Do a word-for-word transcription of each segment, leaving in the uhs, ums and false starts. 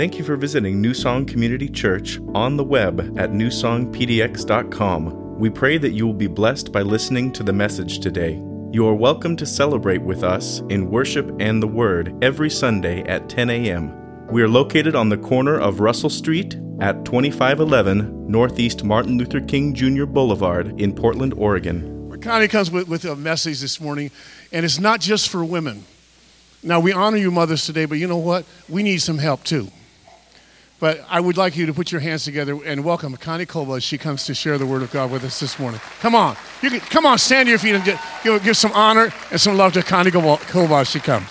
Thank you for visiting New Song Community Church on the web at new song p d x dot com. We pray that you will be blessed by listening to the message today. You are welcome to celebrate with us in worship and the Word every Sunday at ten a.m. We are located on the corner of Russell Street at twenty-five eleven Northeast Martin Luther King Junior Boulevard in Portland, Oregon. Connie comes with, with a message this morning, and it's not just for women. Now, we honor you mothers today, but you know what? We need some help too. But I would like you to put your hands together and welcome Connie Kova as she comes to share the Word of God with us this morning. Come on. You can, come on, stand to your feet and get, give, give some honor and some love to Connie Kova as she comes.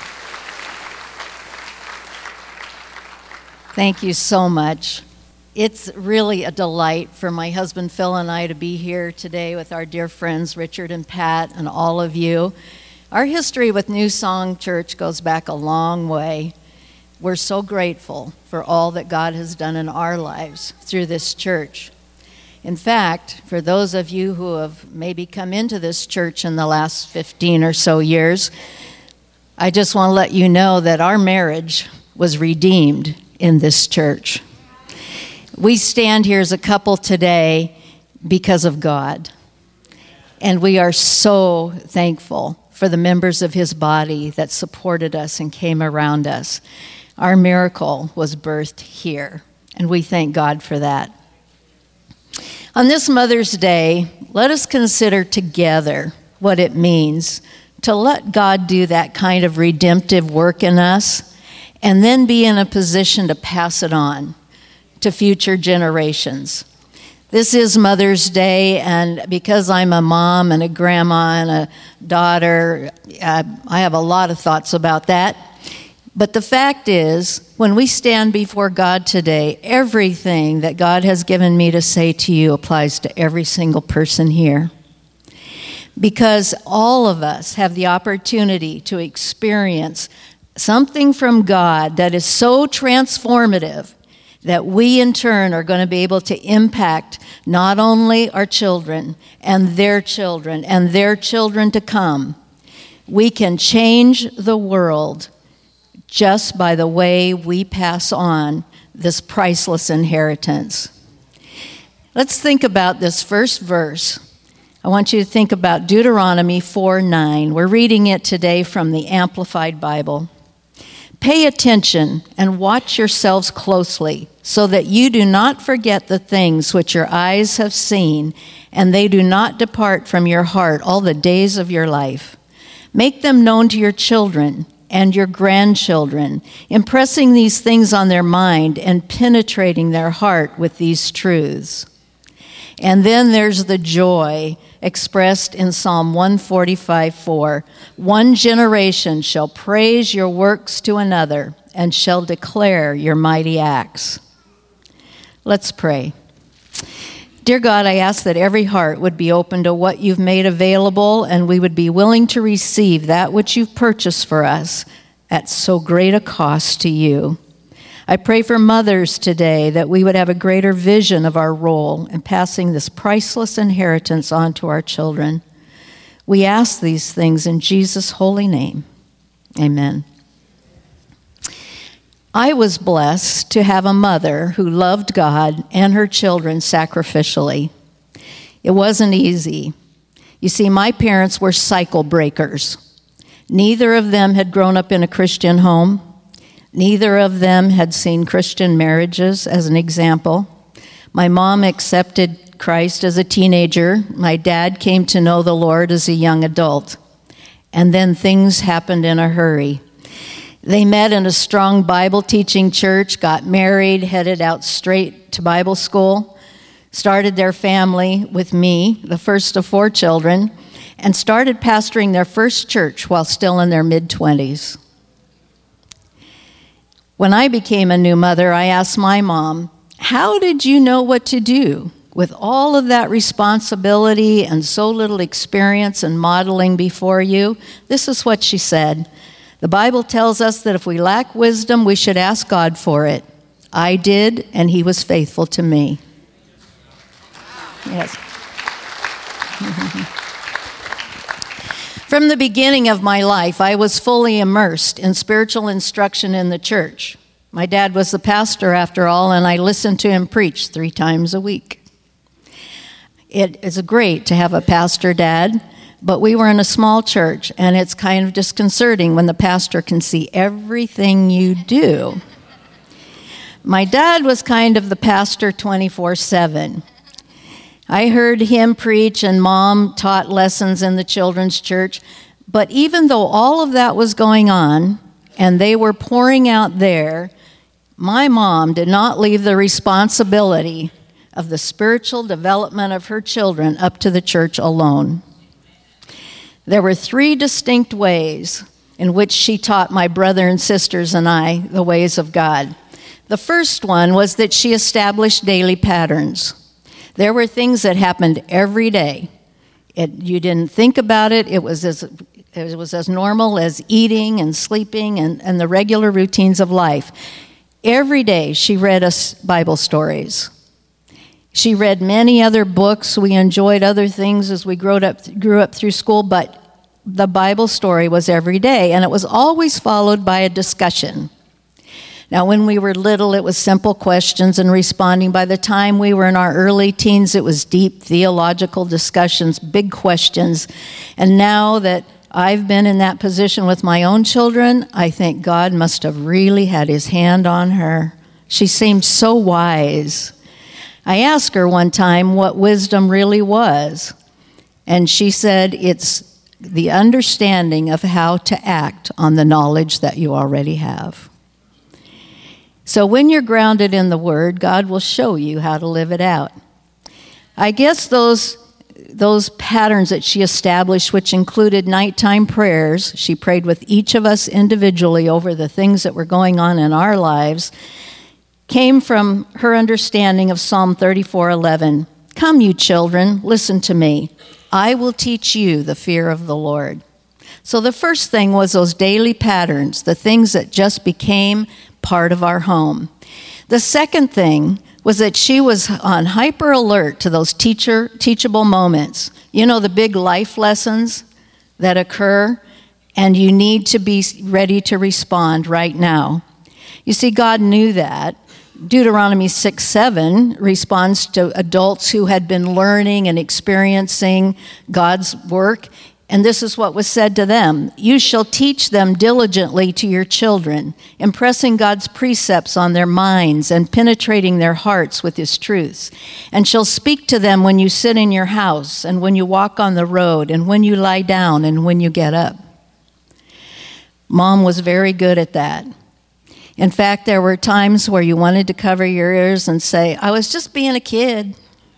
Thank you so much. It's really a delight for my husband Phil and I to be here today with our dear friends Richard and Pat and all of you. Our history with New Song Church goes back a long way. We're so grateful for all that God has done in our lives through this church. In fact, for those of you who have maybe come into this church in the last fifteen or so years, I just want to let you know that our marriage was redeemed in this church. We stand here as a couple today because of God. And we are so thankful for the members of His body that supported us and came around us. Our miracle was birthed here, and we thank God for that. On this Mother's Day, let us consider together what it means to let God do that kind of redemptive work in us and then be in a position to pass it on to future generations. This is Mother's Day, and because I'm a mom and a grandma and a daughter, uh, I have a lot of thoughts about that. But the fact is, when we stand before God today, everything that God has given me to say to you applies to every single person here. Because all of us have the opportunity to experience something from God that is so transformative that we in turn are going to be able to impact not only our children and their children and their children to come. We can change the world just by the way we pass on this priceless inheritance. Let's think about this first verse. I want you to think about Deuteronomy four nine. We're reading it today from the Amplified Bible. Pay attention and watch yourselves closely so that you do not forget the things which your eyes have seen, and they do not depart from your heart all the days of your life. Make them known to your children and your grandchildren, impressing these things on their mind and penetrating their heart with these truths. And then there's the joy expressed in Psalm one forty-five four. One generation shall praise your works to another and shall declare your mighty acts. Let's pray. Dear God, I ask that every heart would be open to what you've made available, and we would be willing to receive that which you've purchased for us at so great a cost to you. I pray for mothers today that we would have a greater vision of our role in passing this priceless inheritance on to our children. We ask these things in Jesus' holy name. Amen. I was blessed to have a mother who loved God and her children sacrificially. It wasn't easy. You see, my parents were cycle breakers. Neither of them had grown up in a Christian home. Neither of them had seen Christian marriages as an example. My mom accepted Christ as a teenager. My dad came to know the Lord as a young adult. And then things happened in a hurry. They met in a strong Bible-teaching church, got married, headed out straight to Bible school, started their family with me, the first of four children, and started pastoring their first church while still in their mid-twenties. When I became a new mother, I asked my mom, how did you know what to do with all of that responsibility and so little experience and modeling before you? This is what she said. The Bible tells us that if we lack wisdom, we should ask God for it. I did, and He was faithful to me. Yes. From the beginning of my life, I was fully immersed in spiritual instruction in the church. My dad was the pastor, after all, and I listened to him preach three times a week. It is great to have a pastor dad, but we were in a small church, and it's kind of disconcerting when the pastor can see everything you do. My dad was kind of the pastor twenty-four seven. I heard him preach, and Mom taught lessons in the children's church, but even though all of that was going on, and they were pouring out there, my mom did not leave the responsibility of the spiritual development of her children up to the church alone. There were three distinct ways in which she taught my brother and sisters and I the ways of God. The first one was that she established daily patterns. There were things that happened every day. It, you didn't think about it. It was as it was as normal as eating and sleeping and, and the regular routines of life. Every day she read us Bible stories. She read many other books. We enjoyed other things as we grew up, grew up through school, but the Bible story was every day, and it was always followed by a discussion. Now, when we were little, it was simple questions and responding. By the time we were in our early teens, it was deep theological discussions, big questions. And now that I've been in that position with my own children, I think God must have really had his hand on her. She seemed so wise. I asked her one time what wisdom really was, and she said it's the understanding of how to act on the knowledge that you already have. So when you're grounded in the Word, God will show you how to live it out. I guess those those patterns that she established, which included nighttime prayers, she prayed with each of us individually over the things that were going on in our lives, came from her understanding of Psalm thirty-four eleven. Come, you children, listen to me. I will teach you the fear of the Lord. So the first thing was those daily patterns, the things that just became part of our home. The second thing was that she was on hyper alert to those teacher teachable moments. You know, the big life lessons that occur, and you need to be ready to respond right now. You see, God knew that. Deuteronomy six seven responds to adults who had been learning and experiencing God's work, and this is what was said to them. You shall teach them diligently to your children, impressing God's precepts on their minds and penetrating their hearts with his truths, and shall speak to them when you sit in your house and when you walk on the road and when you lie down and when you get up. Mom was very good at that. In fact, there were times where you wanted to cover your ears and say, I was just being a kid.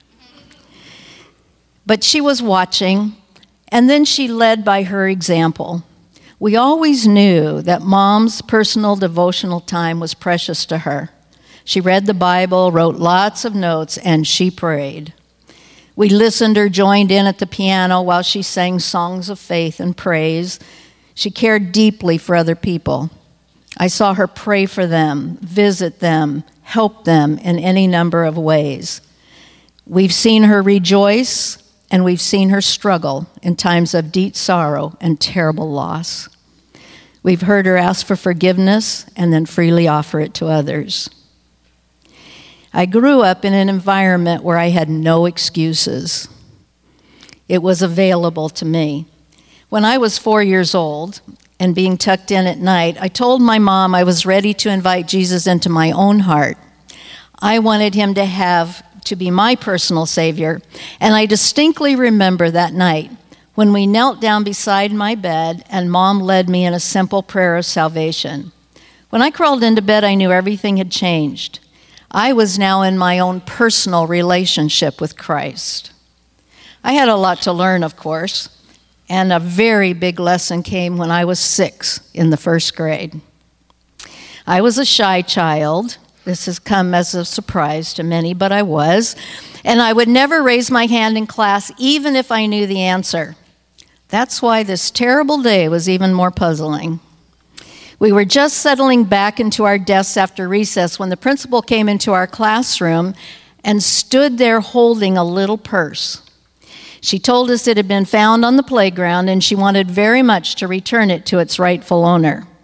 But she was watching, and then she led by her example. We always knew that Mom's personal devotional time was precious to her. She read the Bible, wrote lots of notes, and she prayed. We listened or joined in at the piano while she sang songs of faith and praise. She cared deeply for other people. I saw her pray for them, visit them, help them in any number of ways. We've seen her rejoice, and we've seen her struggle in times of deep sorrow and terrible loss. We've heard her ask for forgiveness and then freely offer it to others. I grew up in an environment where I had no excuses. It was available to me. When I was four years old, and being tucked in at night, I told my mom I was ready to invite Jesus into my own heart. I wanted him to have to be my personal Savior, and I distinctly remember that night when we knelt down beside my bed and Mom led me in a simple prayer of salvation. When I crawled into bed, I knew everything had changed. I was now in my own personal relationship with Christ. I had a lot to learn, of course. And a very big lesson came when I was six in the first grade. I was a shy child. This has come as a surprise to many, but I was. And I would never raise my hand in class, even if I knew the answer. That's why this terrible day was even more puzzling. We were just settling back into our desks after recess when the principal came into our classroom and stood there holding a little purse. She told us it had been found on the playground, and she wanted very much to return it to its rightful owner.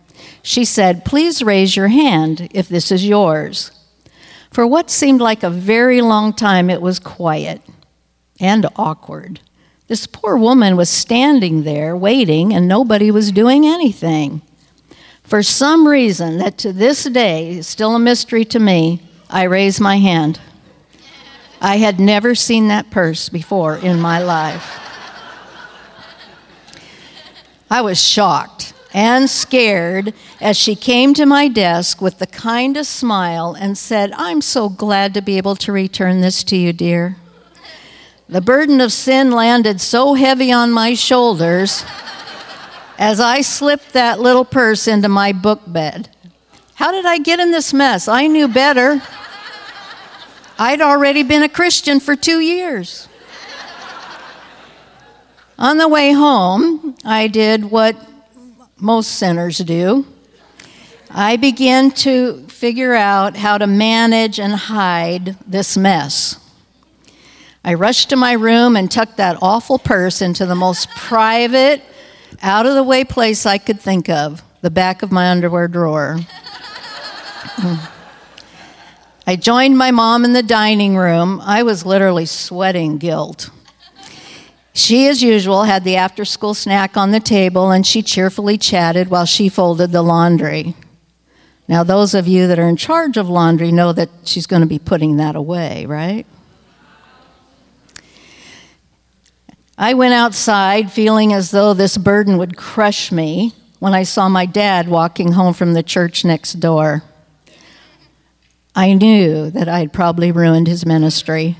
she said, "Please raise your hand if this is yours." For what seemed like a very long time, it was quiet and awkward. This poor woman was standing there waiting, and nobody was doing anything. For some reason that to this day is still a mystery to me, I raised my hand. I had never seen that purse before in my life. I was shocked and scared as she came to my desk with the kindest smile and said, "I'm so glad to be able to return this to you, dear." The burden of sin landed so heavy on my shoulders as I slipped that little purse into my book bed. How did I get in this mess? I knew better. I'd already been a Christian for two years. On the way home, I did what most sinners do. I began to figure out how to manage and hide this mess. I rushed to my room and tucked that awful purse into the most private, out-of-the-way place I could think of, the back of my underwear drawer. I joined my mom in the dining room. I was literally sweating guilt. She, as usual, had the after-school snack on the table, and she cheerfully chatted while she folded the laundry. Now, those of you that are in charge of laundry know that she's going to be putting that away, right? I went outside feeling as though this burden would crush me when I saw my dad walking home from the church next door. I knew that I had probably ruined his ministry.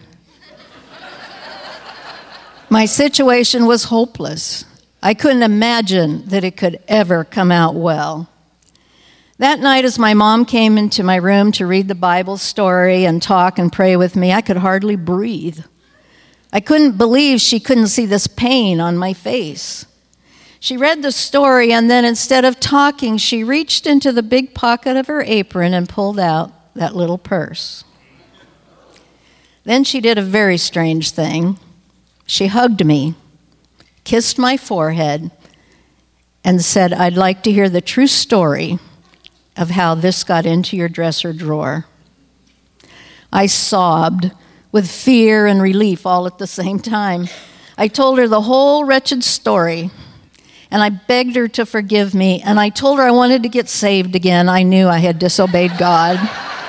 My situation was hopeless. I couldn't imagine that it could ever come out well. That night, as my mom came into my room to read the Bible story and talk and pray with me, I could hardly breathe. I couldn't believe she couldn't see this pain on my face. She read the story, and then instead of talking, she reached into the big pocket of her apron and pulled out that little purse. Then she did a very strange thing. She hugged me, kissed my forehead, and said, "I'd like to hear the true story of how this got into your dresser drawer." I sobbed with fear and relief all at the same time. I told her the whole wretched story, and I begged her to forgive me, and I told her I wanted to get saved again. I knew I had disobeyed God.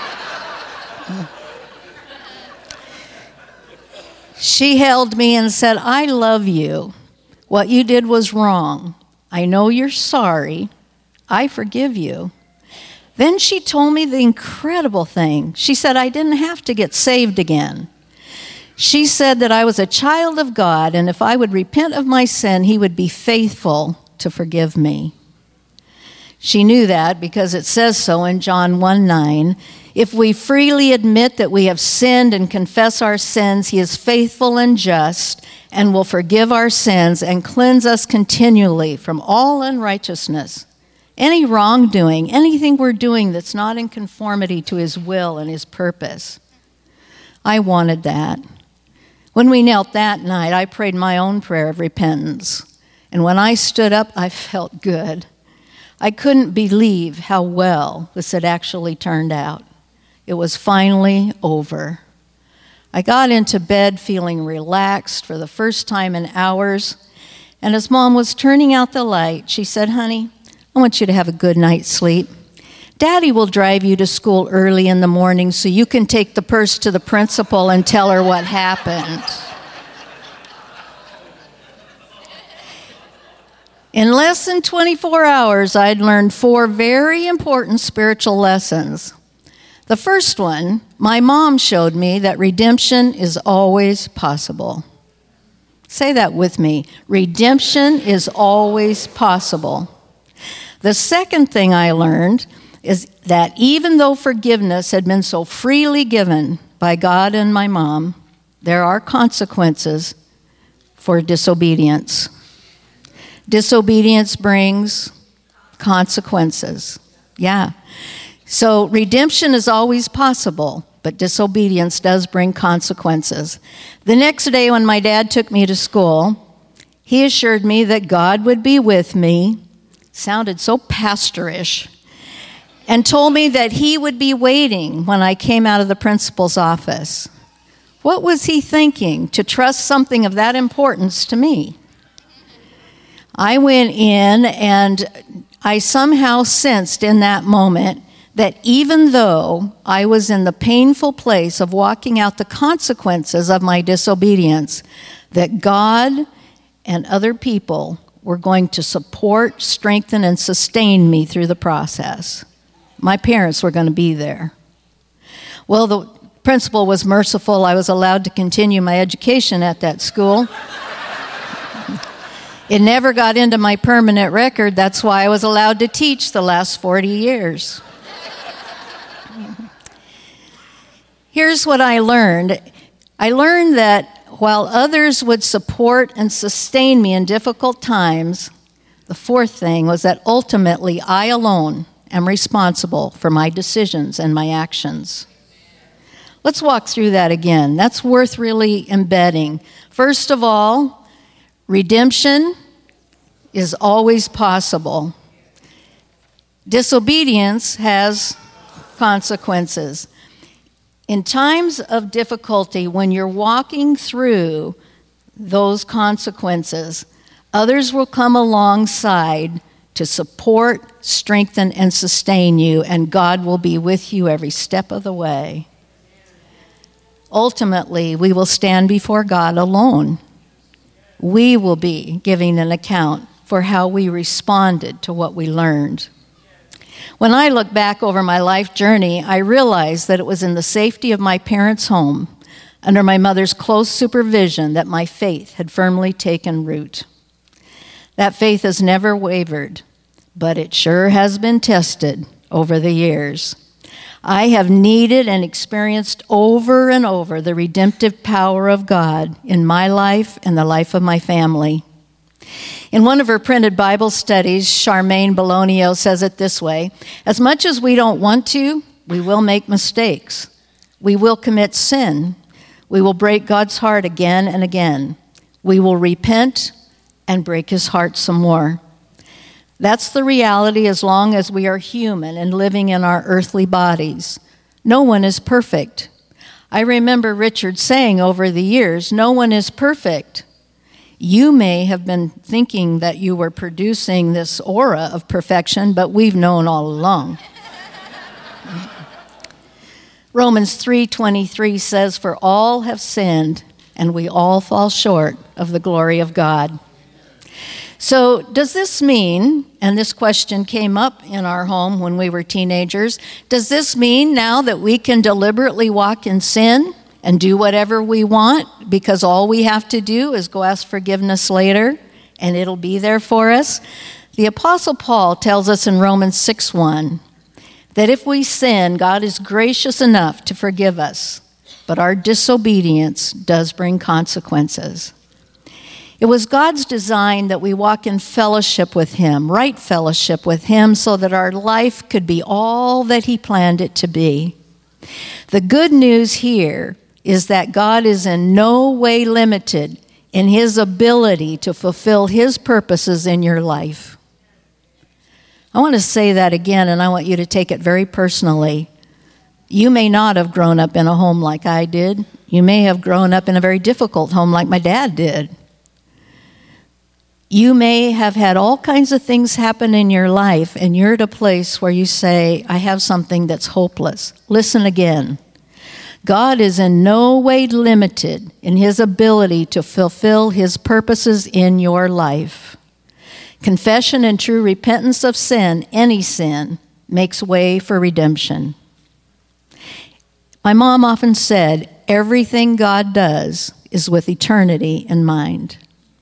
She held me and said, "I love you. What you did was wrong. I know you're sorry. I forgive you." Then she told me the incredible thing. She said I didn't have to get saved again. She said that I was a child of God, and if I would repent of my sin, he would be faithful to forgive me. She knew that because it says so in John one nine. If we freely admit that we have sinned and confess our sins, he is faithful and just and will forgive our sins and cleanse us continually from all unrighteousness. Any wrongdoing, anything we're doing that's not in conformity to his will and his purpose. I wanted that. When we knelt that night, I prayed my own prayer of repentance. And when I stood up, I felt good. I couldn't believe how well this had actually turned out. It was finally over. I got into bed feeling relaxed for the first time in hours. And as Mom was turning out the light, she said, "Honey, I want you to have a good night's sleep. Daddy will drive you to school early in the morning so you can take the purse to the principal and tell her what happened." In less than twenty-four hours, I'd learned four very important spiritual lessons. The first one, my mom showed me that redemption is always possible. Say that with me. Redemption is always possible. The second thing I learned is that even though forgiveness had been so freely given by God and my mom, there are consequences for disobedience. Disobedience brings consequences. Yeah. So redemption is always possible, but disobedience does bring consequences. The next day when my dad took me to school, he assured me that God would be with me. Sounded so pastorish. and told me that he would be waiting when I came out of the principal's office. What was he thinking to trust something of that importance to me? I went in, and I somehow sensed in that moment that even though I was in the painful place of walking out the consequences of my disobedience, that God and other people were going to support, strengthen, and sustain me through the process. My parents were going to be there. Well, the principal was merciful. I was allowed to continue my education at that school. It never got into my permanent record. That's why I was allowed to teach the last forty years. Here's what I learned. I learned that while others would support and sustain me in difficult times, the fourth thing was that ultimately I alone am responsible for my decisions and my actions. Let's walk through that again. That's worth really embedding. First of all, redemption is always possible. Disobedience has consequences. In times of difficulty, when you're walking through those consequences, others will come alongside to support, strengthen, and sustain you, and God will be with you every step of the way. Ultimately, we will stand before God alone. We will be giving an account for how we responded to what we learned. When I look back over my life journey, I realize that it was in the safety of my parents' home, under my mother's close supervision, that my faith had firmly taken root. That faith has never wavered, but it sure has been tested over the years. I have needed and experienced over and over the redemptive power of God in my life and the life of my family. In one of her printed Bible studies, Charmaine Bologna says it this way: as much as we don't want to, we will make mistakes. We will commit sin. We will break God's heart again and again. We will repent and break his heart some more. That's the reality as long as we are human and living in our earthly bodies. No one is perfect. I remember Richard saying over the years, no one is perfect. You may have been thinking that you were producing this aura of perfection, but we've known all along. Romans three twenty-three says, for all have sinned, and we all fall short of the glory of God. So does this mean, and this question came up in our home when we were teenagers, does this mean now that we can deliberately walk in sin and do whatever we want because all we have to do is go ask forgiveness later and it'll be there for us? The Apostle Paul tells us in Romans six one that if we sin, God is gracious enough to forgive us, but our disobedience does bring consequences. It was God's design that we walk in fellowship with him, right fellowship with him, so that our life could be all that he planned it to be. The good news here is that God is in no way limited in his ability to fulfill his purposes in your life. I want to say that again, and I want you to take it very personally. You may not have grown up in a home like I did. You may have grown up in a very difficult home like my dad did. You may have had all kinds of things happen in your life, and you're at a place where you say, I have something that's hopeless. Listen again. God is in no way limited in his ability to fulfill his purposes in your life. Confession and true repentance of sin, any sin, makes way for redemption. My mom often said, everything God does is with eternity in mind.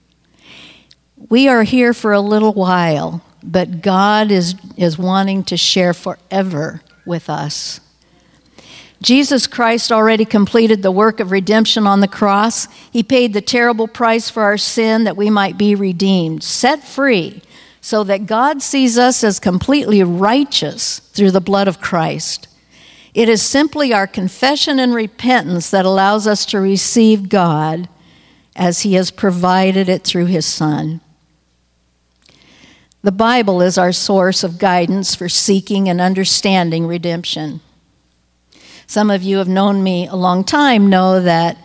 We are here for a little while, but God is, is wanting to share forever with us. Jesus Christ already completed the work of redemption on the cross. He paid the terrible price for our sin that we might be redeemed, set free, so that God sees us as completely righteous through the blood of Christ. It is simply our confession and repentance that allows us to receive God as he has provided it through his Son. The Bible is our source of guidance for seeking and understanding redemption. Some of you have known me a long time know that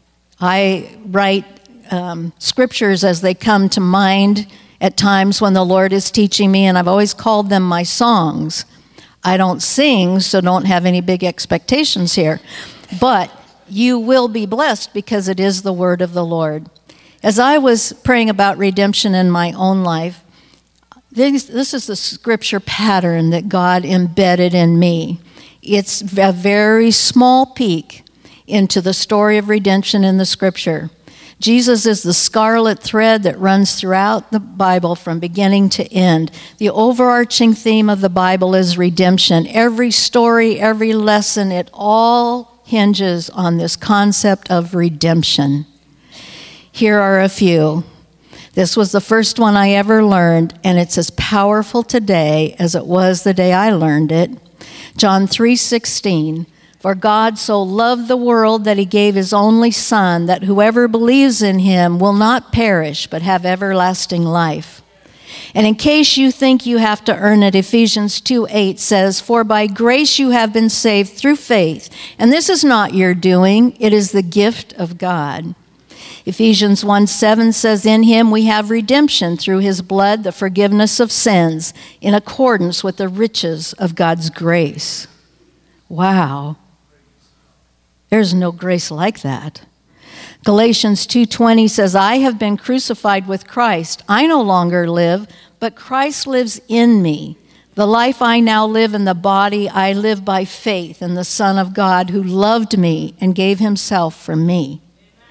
I write um, scriptures as they come to mind at times when the Lord is teaching me, and I've always called them my songs. I don't sing, so don't have any big expectations here. But you will be blessed because it is the word of the Lord. As I was praying about redemption in my own life, this, this is the scripture pattern that God embedded in me. It's a very small peek into the story of redemption in the scripture. Jesus is the scarlet thread that runs throughout the Bible from beginning to end. The overarching theme of the Bible is redemption. Every story, every lesson, it all hinges on this concept of redemption. Here are a few. This was the first one I ever learned, and it's as powerful today as it was the day I learned it. John three sixteen. For God so loved the world that he gave his only Son, that whoever believes in him will not perish, but have everlasting life. And in case you think you have to earn it, Ephesians two eight says, For by grace you have been saved through faith, and this is not your doing, it is the gift of God. Ephesians one seven says, In him we have redemption through his blood, the forgiveness of sins, in accordance with the riches of God's grace. Wow. There's no grace like that. Galatians two twenty says, I have been crucified with Christ. I no longer live, but Christ lives in me. The life I now live in the body, I live by faith in the Son of God who loved me and gave himself for me.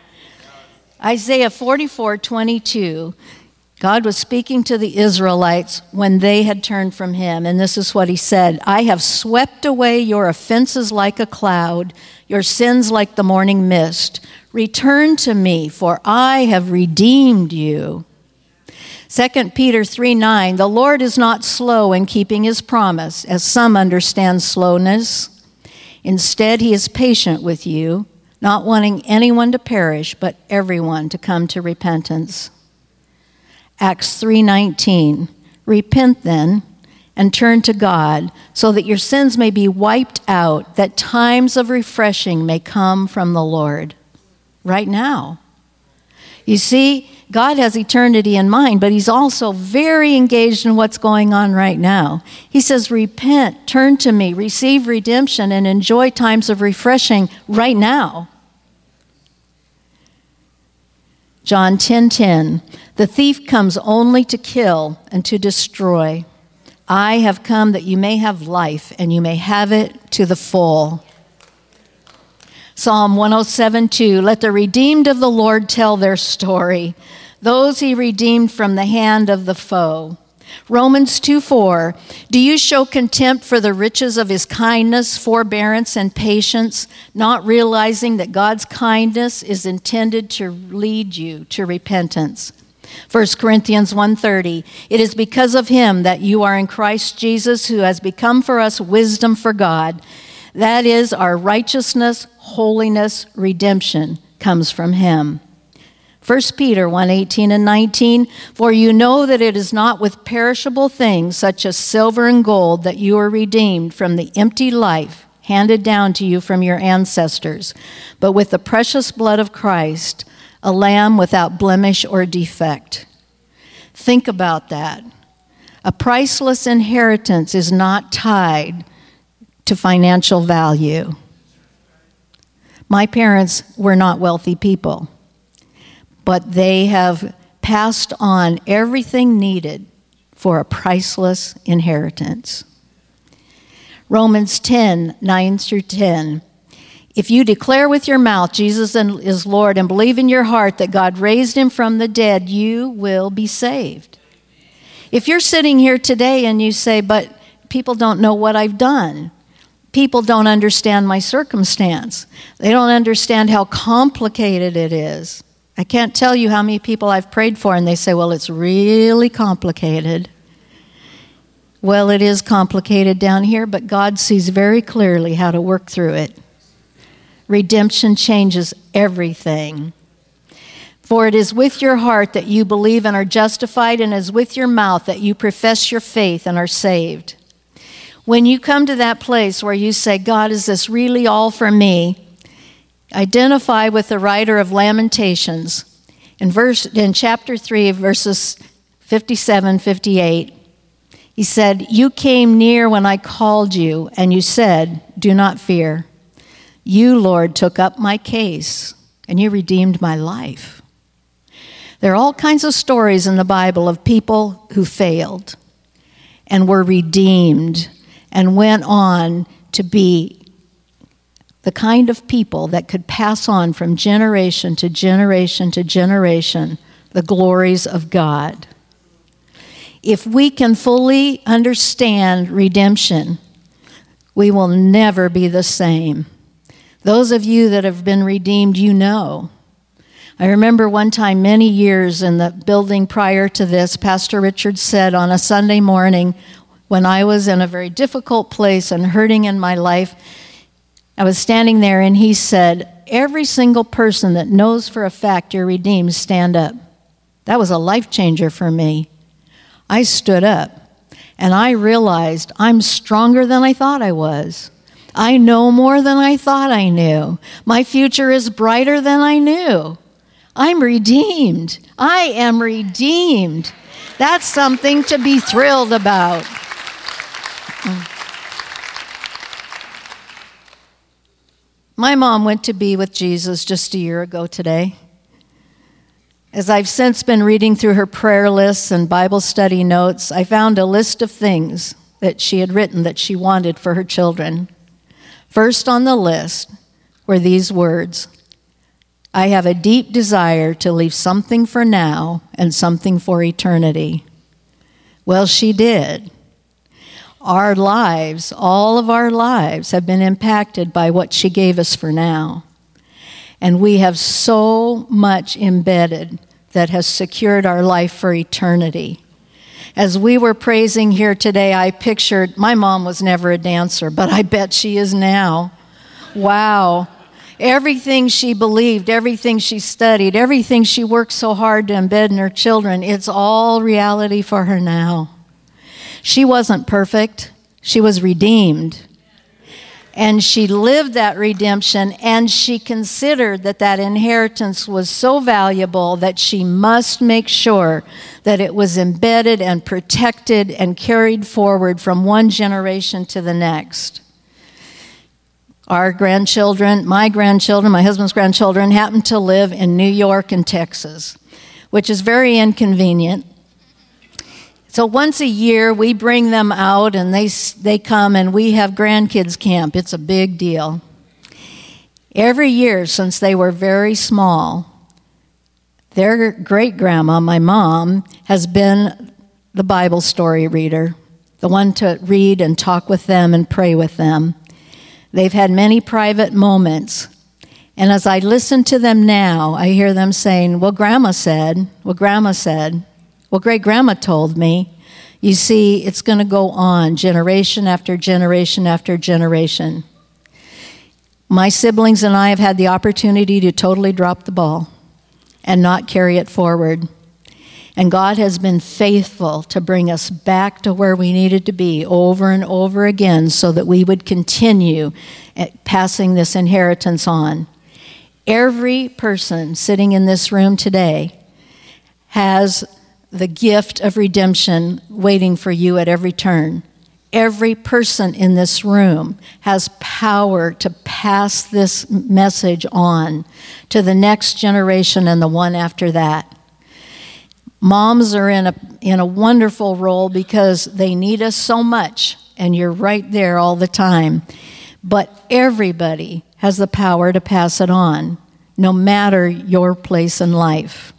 Isaiah forty-four twenty-two, God was speaking to the Israelites when they had turned from him, and this is what he said, I have swept away your offenses like a cloud, your sins like the morning mist. Return to me, for I have redeemed you. Second Peter three nine, the Lord is not slow in keeping his promise, as some understand slowness. Instead, he is patient with you, not wanting anyone to perish, but everyone to come to repentance. Acts three nineteen, repent then and turn to God so that your sins may be wiped out, that times of refreshing may come from the Lord. Right now. You see, God has eternity in mind, but he's also very engaged in what's going on right now. He says, repent, turn to me, receive redemption, and enjoy times of refreshing right now. John ten ten, the thief comes only to kill and to destroy. I have come that you may have life, and you may have it to the full. Psalm one oh seven two, let the redeemed of the Lord tell their story, those he redeemed from the hand of the foe. Romans two four, do you show contempt for the riches of his kindness, forbearance, and patience, not realizing that God's kindness is intended to lead you to repentance? First Corinthians one thirty, it is because of him that you are in Christ Jesus, who has become for us wisdom for God. That is, our righteousness, holiness, redemption comes from him. First Peter one eighteen and nineteen, for you know that it is not with perishable things such as silver and gold that you are redeemed from the empty life handed down to you from your ancestors, but with the precious blood of Christ, a lamb without blemish or defect. Think about that. A priceless inheritance is not tied to financial value. My parents were not wealthy people, but they have passed on everything needed for a priceless inheritance. Romans ten nine through ten. If you declare with your mouth Jesus is Lord and believe in your heart that God raised him from the dead, you will be saved. If you're sitting here today and you say, but people don't know what I've done. People don't understand my circumstance. They don't understand how complicated it is. I can't tell you how many people I've prayed for and they say, well, it's really complicated. Well, it is complicated down here, but God sees very clearly how to work through it. Redemption changes everything. For it is with your heart that you believe and are justified, and it is with your mouth that you profess your faith and are saved. When you come to that place where you say, God, is this really all for me? Identify with the writer of Lamentations. In verse in chapter three, verses fifty-seven, fifty-eight, he said, you came near when I called you, and you said, do not fear. You, Lord, took up my case, and you redeemed my life. There are all kinds of stories in the Bible of people who failed and were redeemed and went on to be the kind of people that could pass on from generation to generation to generation the glories of God. If we can fully understand redemption, we will never be the same. Those of you that have been redeemed, you know. I remember one time many years in the building prior to this, Pastor Richard said on a Sunday morning when I was in a very difficult place and hurting in my life, I was standing there and he said, every single person that knows for a fact you're redeemed, stand up. That was a life changer for me. I stood up and I realized I'm stronger than I thought I was. I know more than I thought I knew. My future is brighter than I knew. I'm redeemed. I am redeemed. That's something to be thrilled about. My mom went to be with Jesus just a year ago today. As I've since been reading through her prayer lists and Bible study notes, I found a list of things that she had written that she wanted for her children. First on the list were these words, I have a deep desire to leave something for now and something for eternity. Well, she did. Our lives, all of our lives, have been impacted by what she gave us for now. And we have so much embedded that has secured our life for eternity. As we were praising here today, I pictured, my mom was never a dancer, but I bet she is now. Wow. Everything she believed, everything she studied, everything she worked so hard to embed in her children, it's all reality for her now. She wasn't perfect. She was redeemed. And she lived that redemption, and she considered that that inheritance was so valuable that she must make sure that it was embedded and protected and carried forward from one generation to the next. Our grandchildren, my grandchildren, my husband's grandchildren, happen to live in New York and Texas, which is very inconvenient. So once a year, we bring them out, and they they come, and we have grandkids camp. It's a big deal. Every year since they were very small, their great-grandma, my mom, has been the Bible story reader, the one to read and talk with them and pray with them. They've had many private moments, and as I listen to them now, I hear them saying, well, Grandma said, well, Grandma said, well, great-grandma told me. You see, it's going to go on generation after generation after generation. My siblings and I have had the opportunity to totally drop the ball and not carry it forward. And God has been faithful to bring us back to where we needed to be over and over again so that we would continue passing this inheritance on. Every person sitting in this room today has the gift of redemption waiting for you at every turn. Every person in this room has power to pass this message on to the next generation and the one after that. Moms are in a in a wonderful role because they need us so much, and you're right there all the time. But everybody has the power to pass it on, no matter your place in life.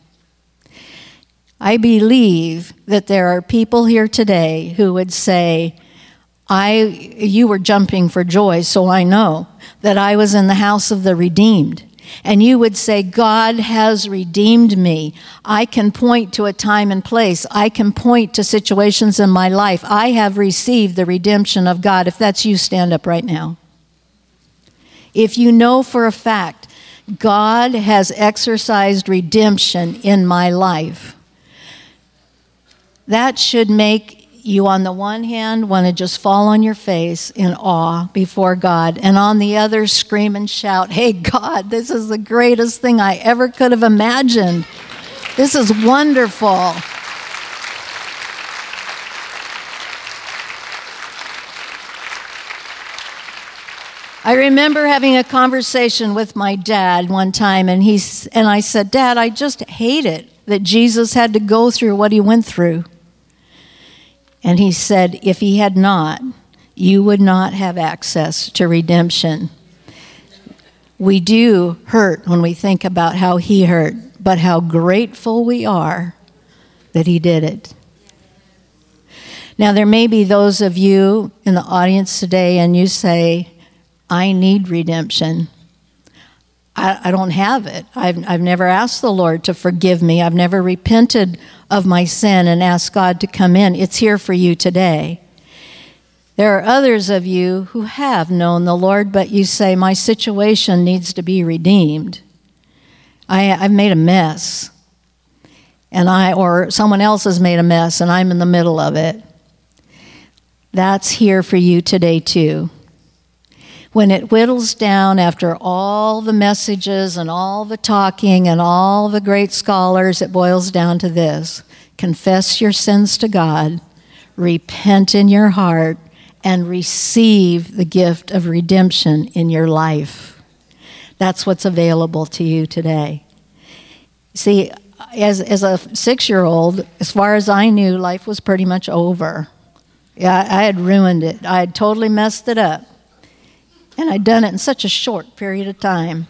I believe that there are people here today who would say, I, you were jumping for joy, so I know that I was in the house of the redeemed. And you would say, God has redeemed me. I can point to a time and place. I can point to situations in my life. I have received the redemption of God. If that's you, stand up right now. If you know for a fact God has exercised redemption in my life. That should make you, on the one hand, want to just fall on your face in awe before God, and on the other, scream and shout, hey, God, this is the greatest thing I ever could have imagined. This is wonderful. I remember having a conversation with my dad one time, and he and I said, Dad, I just hate it that Jesus had to go through what he went through. And he said, if he had not, you would not have access to redemption. We do hurt when we think about how he hurt, but how grateful we are that he did it. Now, there may be those of you in the audience today, and you say, I need redemption. I, I don't have it. I've, I've never asked the Lord to forgive me. I've never repented of my sin and asked God to come in. It's here for you today. There are others of you who have known the Lord, but you say, my situation needs to be redeemed. I, I've made a mess, and I, or someone else has made a mess, and I'm in the middle of it. That's here for you today, too. When it whittles down after all the messages and all the talking and all the great scholars, it boils down to this. Confess your sins to God, repent in your heart, and receive the gift of redemption in your life. That's what's available to you today. See, as, as a six-year-old, as far as I knew, life was pretty much over. Yeah, I had ruined it. I had totally messed it up. And I'd done it in such a short period of time.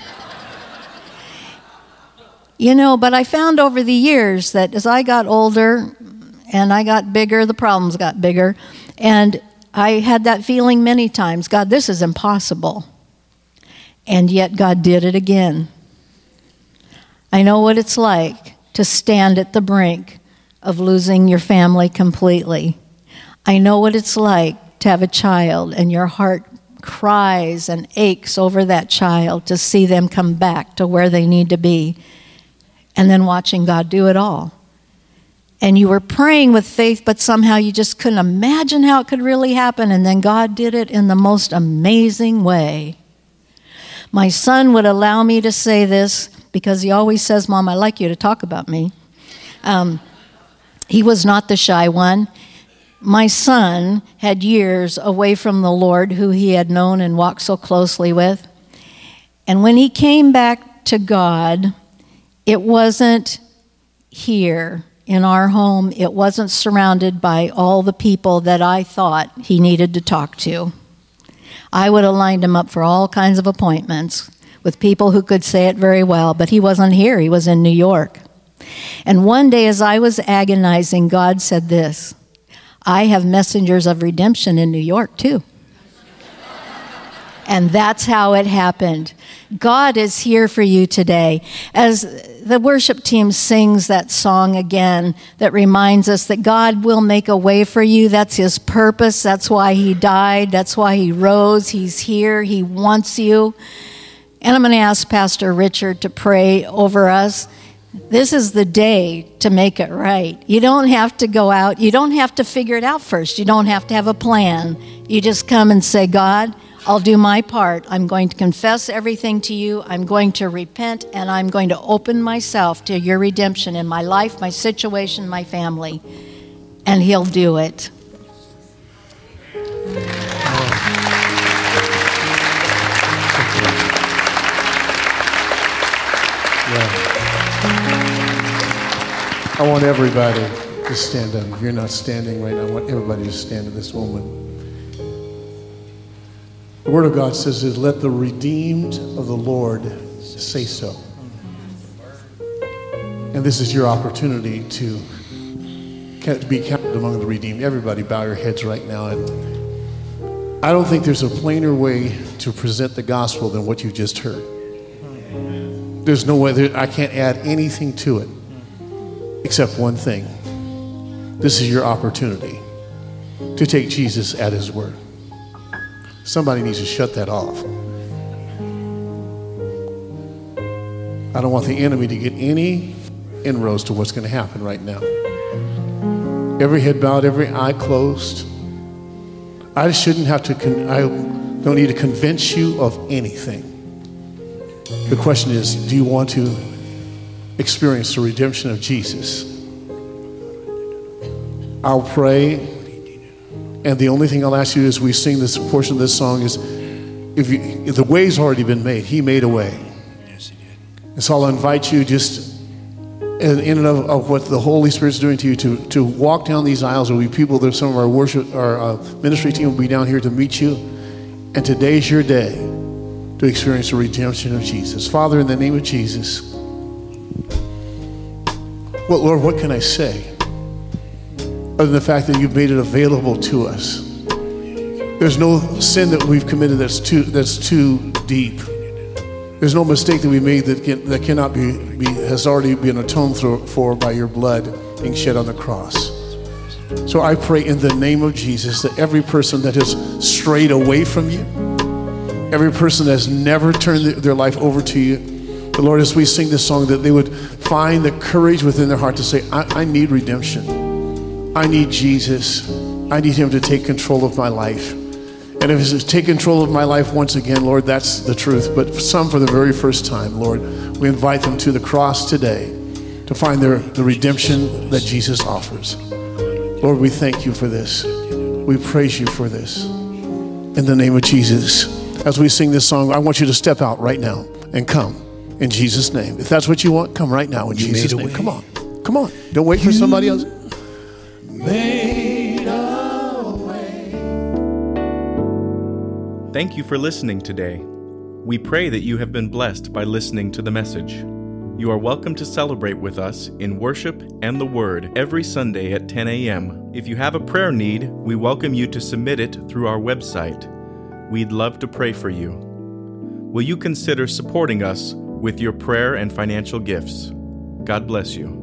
You know, but I found over the years that as I got older and I got bigger, the problems got bigger. And I had that feeling many times, God, this is impossible. And yet God did it again. I know what it's like to stand at the brink of losing your family completely. I know what it's like to have a child and your heart cries and aches over that child to see them come back to where they need to be, and then watching God do it all. And you were praying with faith, but somehow you just couldn't imagine how it could really happen, and then God did it in the most amazing way. My son would allow me to say this because he always says, Mom, I like you to talk about me. Um, he was not the shy one. My son had years away from the Lord, who he had known and walked so closely with. And when he came back to God, it wasn't here in our home. It wasn't surrounded by all the people that I thought he needed to talk to. I would have lined him up for all kinds of appointments with people who could say it very well, but he wasn't here. He was in New York. And one day as I was agonizing, God said this, I have messengers of redemption in New York, too. And that's how it happened. God is here for you today. As the worship team sings that song again that reminds us that God will make a way for you. That's his purpose. That's why he died. That's why he rose. He's here. He wants you. And I'm going to ask Pastor Richard to pray over us. This is the day to make it right. You don't have to go out. You don't have to figure it out first. You don't have to have a plan. You just come and say, God, I'll do my part. I'm going to confess everything to you. I'm going to repent, and I'm going to open myself to your redemption in my life, my situation, my family. And he'll do it. Yeah. I want everybody to stand up. If you're not standing right now, I want everybody to stand at this moment. The Word of God says, is, let the redeemed of the Lord say so. And this is your opportunity to be counted among the redeemed. Everybody bow your heads right now. And I don't think there's a plainer way to present the gospel than what you just heard. There's no way, that I can't add anything to it except one thing. This is your opportunity to take Jesus at his word. Somebody needs to shut that off. I don't want the enemy to get any inroads to what's going to happen right now. Every head bowed, every eye closed. I shouldn't have to, con- I don't need to convince you of anything. The question is, do you want to experience the redemption of Jesus? I'll pray, and the only thing I'll ask you as we sing this portion of this song is, if, you, if the way's already been made, he made a way. Yes, he did. And so I'll invite you just in, in and of, of what the Holy Spirit's doing to you to, to walk down these aisles. There'll be people, there's some of our worship, our uh, ministry team will be down here to meet you. And today's your day to experience the redemption of Jesus. Father, in the name of Jesus, well, Lord, what can I say other than the fact that you've made it available to us? There's no sin that we've committed that's too that's too deep. There's no mistake that we made that can, that cannot be, be has already been atoned for by your blood being shed on the cross. So I pray in the name of Jesus that every person that has strayed away from you, every person that has never turned their life over to you, the Lord, as we sing this song, that they would find the courage within their heart to say, I, I need redemption. I need Jesus. I need him to take control of my life. And if it's take control of my life once again, Lord, that's the truth. But some for the very first time, Lord, we invite them to the cross today to find their, the redemption that Jesus offers. Lord, we thank you for this. We praise you for this. In the name of Jesus, as we sing this song, I want you to step out right now and come in Jesus' name. If that's what you want, come right now in You Jesus' made a name. way. Come on. Come on. Don't wait for somebody else. Made a way. Thank you for listening today. We pray that you have been blessed by listening to the message. You are welcome to celebrate with us in worship and the Word every Sunday at ten a.m. If you have a prayer need, we welcome you to submit it through our website. We'd love to pray for you. Will you consider supporting us with your prayer and financial gifts? God bless you.